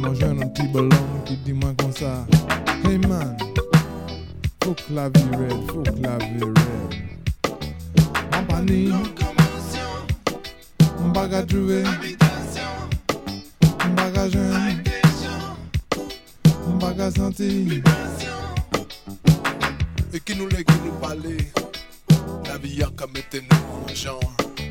Moi j'ai un petit ballon qui dit moi comme ça. Hey man, faut que la vie red, faut que la vie red. En panique, on baga trouver, on baga jeune, on baga sentir. Et qui nous parler, la vie a comme été nous en genre.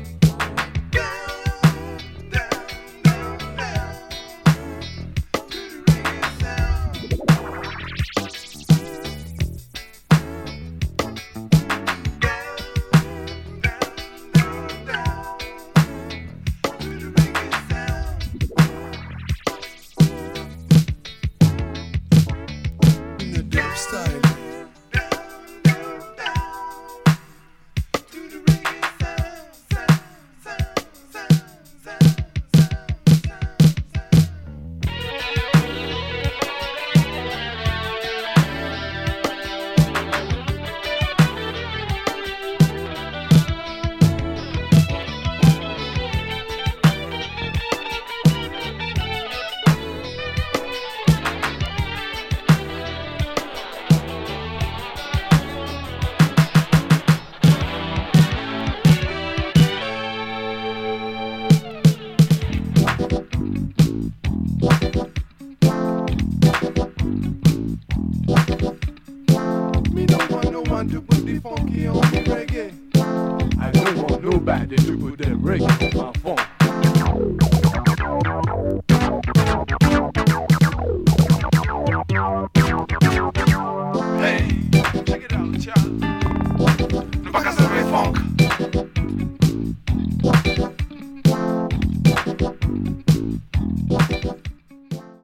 Me don't want no one to put the funky on the reggae. I don't want nobody to put the reggae on my